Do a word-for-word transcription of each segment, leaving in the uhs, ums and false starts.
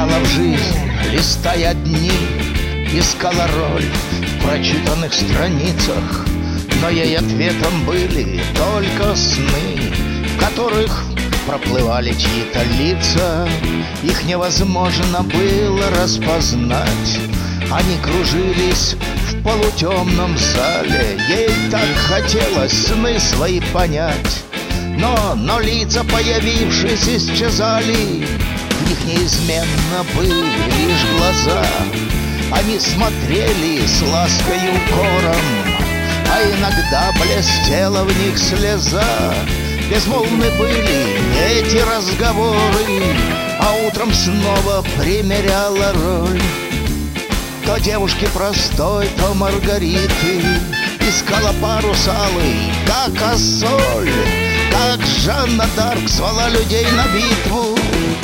играла в жизнь, листая дни, искала роль в прочитанных страницах, но ей ответом были только сны, в которых проплывали чьи-то лица. Их невозможно было распознать, они кружились в полутемном зале. Ей так хотелось сны свои понять, но, но лица, появившись, исчезали. В них неизменно были лишь глаза. Они смотрели с лаской и укором, а иногда блестела в них слеза. Безмолвны были эти разговоры, а утром снова примеряла роль. То девушки простой, то Маргариты, искала парус алый, как Ассоль, как Жанна д'Арк звала людей на битву.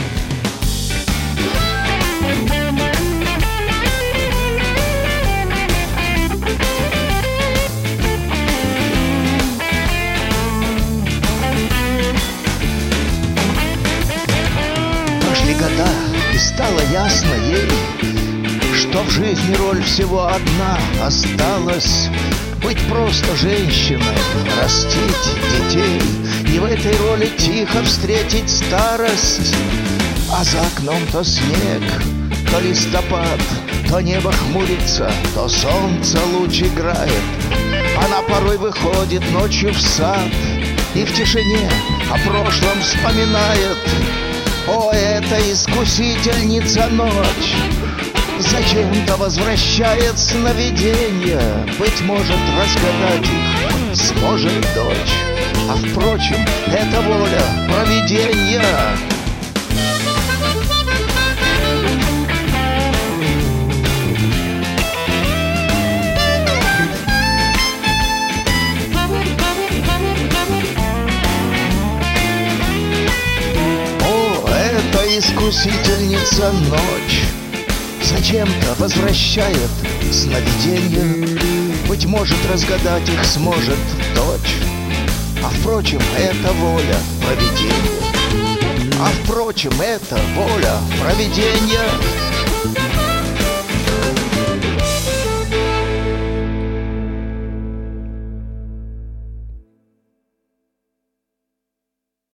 Прошли года, и стало ясно ей, что в жизни роль всего одна осталась: быть просто женщиной, растить детей и в этой роли тихо встретить старость. А за окном то снег, то листопад, то небо хмурится, то солнце луч играет. Она порой выходит ночью в сад и в тишине о прошлом вспоминает. О, это искусительница ночь, зачем-то возвращает сновидения. Быть может, разгадать их сможет дочь, а впрочем, это воля провидения. О, это искусительница ночь, зачем-то возвращает сновидения. Быть может, разгадать их сможет дочь, а впрочем, это воля провидения. А впрочем, это воля провидения.